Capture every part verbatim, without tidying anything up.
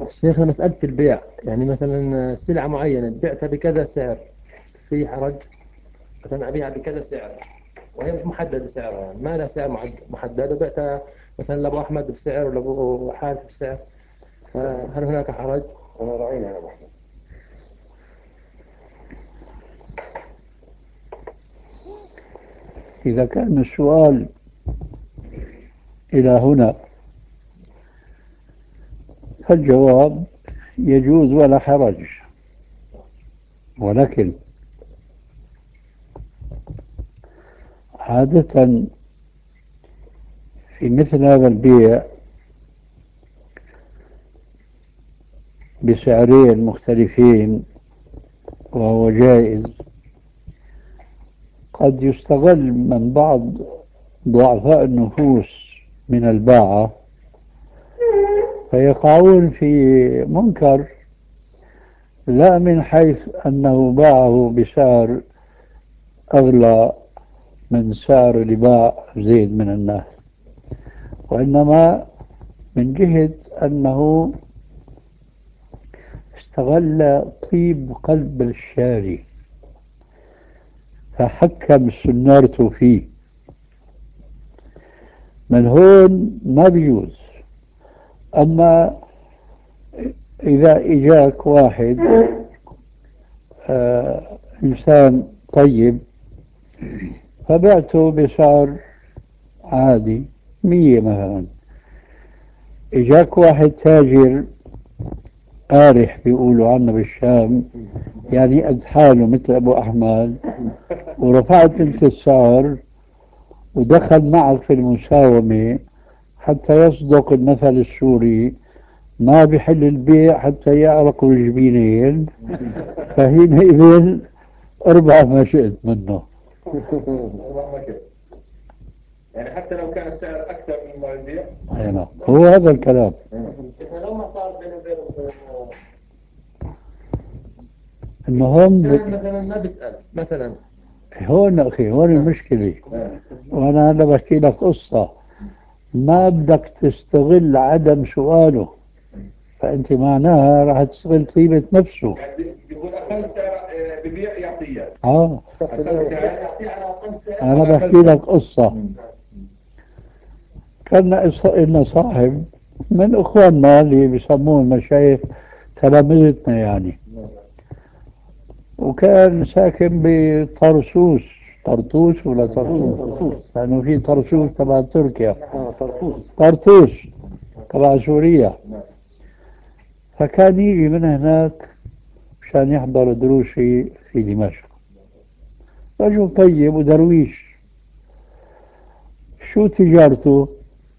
شيخنا مسألة البيع، يعني مثلا سلعة معينة بعتها بكذا سعر، في حرج؟ مثلا أبيعها بكذا سعر وهي مش محددة سعرها، يعني ما لها سعر معد- محدد، وبعتها مثلا لأبو أحمد بسعر ولأبو حارث بسعر، فهل هناك حرج؟ أنا رأينا يا أبو أحمد. إذا كان السؤال إلى هنا فالجواب يجوز ولا حرج، ولكن عادة في مثل هذا البيع بسعرين مختلفين وهو جائز، قد يستغل من بعض ضعفاء النفوس من الباعة فيقعون في منكر، لا من حيث أنه باعه بسعر أغلى من سعر اللي باع زيد من الناس، وإنما من جهة أنه استغل طيب قلب الشاري فحكم سنارته فيه. من هون ما بيجوز. أما إذا إجاك واحد آه إنسان طيب فبعته بسعر عادي مية مثلا، إجاك واحد تاجر قارح بيقولوا عنه بالشام، يعني قد حاله مثل أبو أحمد، ورفعت أنت السعر ودخل معك في المساومة حتى يصدق المثل السوري: ما بحل البيع حتى يعرقوا الجبينين. فحينئذ اربح ما شئت منه. يعني حتى لو كان السعر أكثر مما يبيع. هنا هو هذا الكلام. إحنا لو ما صار بيني وبين المهم كان مثلا ما بيسأل مثلا. هون أخي، هون المشكلة. وأنا هلا بحكي لك قصة، ما بدك تستغل عدم سؤاله، فأنت معناها راح تستغل طيبة نفسه. يعني بيقول أقل سعر آه، ببيع يعطي إياه. آه أقل سعر. يعطيه على أقل سعر. أنا بحكي لك قصة. كان لنا صاحب من إخواننا اللي بيسموه المشايخ، تلامذتنا يعني، وكان ساكن بطرسوس. طرطوس ولا طرطوس؟ طرطوس. لأنه في طرسوس تبع تركيا، اه طرطوس. طرطوس تبع سوريا. فكان يجي من هناك مشان يحضر دروسي في دمشق. رجل طيب ودرويش. شو تجارته؟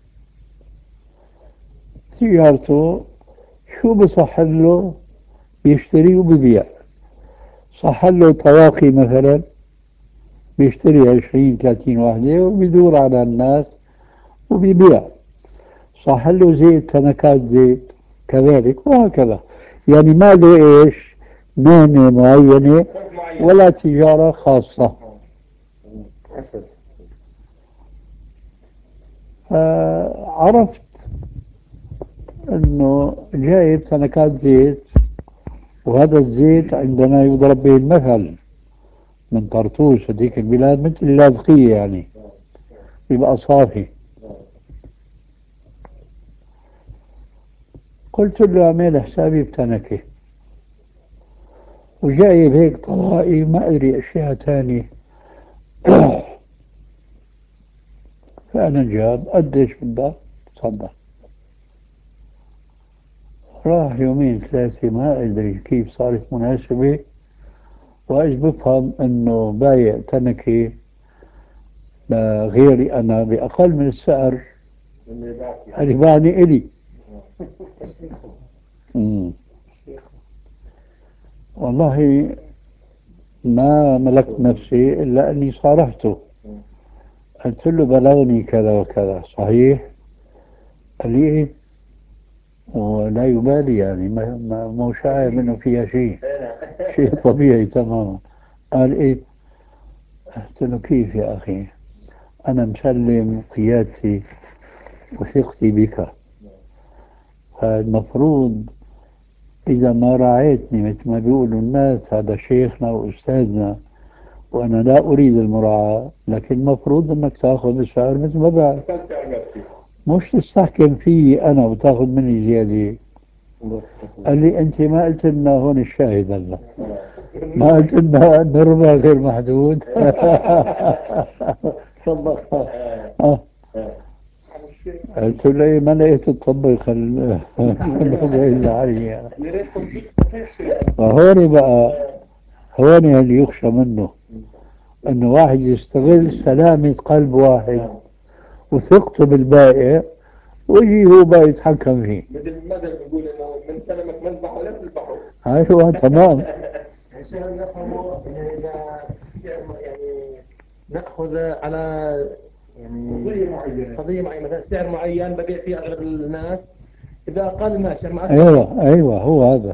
تجارته شو بصح له؟ بيشتري وبيبيع. صح له طواقي مثلا، بيشتري عشرين ثلاثين واحدة وبيدور على الناس وبيبيع. صح له زيت، تنكات زيت كذلك، وهكذا. يعني ما له ايش مهنة معينة ولا تجارة خاصة. حسن. فعرفت انه جايب تنكات زيت، وهذا الزيت عندنا يضرب به المثل من طرطوس هذيك البلاد، مثل اللاذقية يعني، يبقى صافي. قلت له اعمل حسابي بتنكة، وجايب هيك طرائي ما ادري اشياء ثانية. فانا جاب قديش بدك؟ تفضل. راح يومين ثلاثة ما ادري كيف صارت مناسبة، وايش بفهم انه بايع تنكة غيري انا باقل من السعر اللي باعني الي. مم. والله ما ملكت نفسي الا اني صارحته. قلت له بلغني كذا وكذا، صحيح؟ قال لي ايه، ولا يبالي يعني، ما ما مو شاعر منه فيها شيء، شيء طبيعي تماما. قال ايه؟ قلت له كيف يا اخي، انا مسلم قيادتي وثقتي بك، فالمفروض إذا ما راعيتني مثل ما بيقولوا الناس هذا شيخنا وأستاذنا، وأنا لا أريد المراعاة، لكن المفروض أنك تأخذ السعر مثل ما بعد، كان سعر نفسي. مش تستحكم فيي أنا وتأخذ مني زيادة. قال لي أنت ما قلت لنا هون الشاهد هلا، ما قلت لنا أن الربا غير محدود. طبقها. آه. قلت له إيه، ما لقيت تطبق الموضوع علي. يا ريت تطبيق صحيح شيء. فهون بقى، هون اللي يخشى منه انه واحد يستغل سلامة قلب واحد وثقته بالبائع، ويجي هو بقى يتحكم فيه. مثل المثل بيقول انه من سلمك مذبحه لا تذبحه. ايوه تمام. عشان نفهمه يعني إذا سعر يعني نأخذ على يعني قضيه معينه. قضية معينة، مثلا سعر معين ببيع فيه أغلب الناس، إذا أقل ماشي ما ايوه ايوه هو هذا.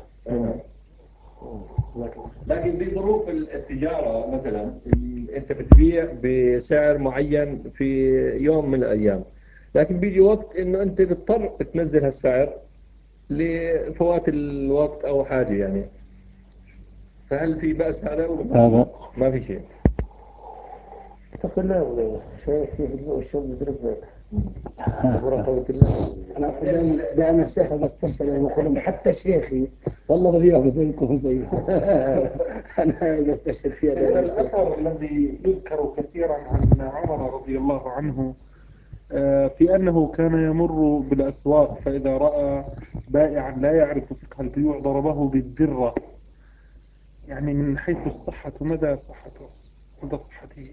لكن بظروف التجارة مثلا أنت بتبيع بسعر معين في يوم من الأيام، لكن بيجي وقت إنه أنت بتضطر تنزل هالسعر لفوات الوقت أو حاجة يعني، فهل في بأس هذا ولا لا لا. ما في شيء؟ تقول لا شايف كيف الشغل يضرب مراقبة الله. انا اصلا دائما دائما الشيخ بستشهد لما يقولون حتى شيخي والله ببيعه بزيكم زي انا بستشهد فيها دائما. الأثر الذي يذكر كثيرا عن عمر رضي الله عنه آه، في أنه كان يمر بالأسواق فإذا رأى بائعا لا يعرف فقه البيوع ضربه بالدرة، يعني من حيث الصحة مدى صحته مدى صحته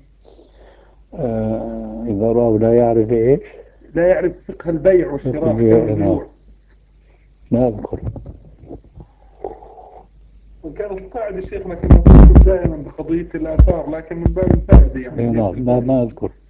آه اذا راه لا يعرف ايش. لا يعرف فقه البيع والشراء أحكام البيع، البيوع. لا اذكر. وكانت القاعدة شيخنا كما تقول دائما بقضية الآثار، لكن من باب الفائدة يعني. لا ما ما اذكر.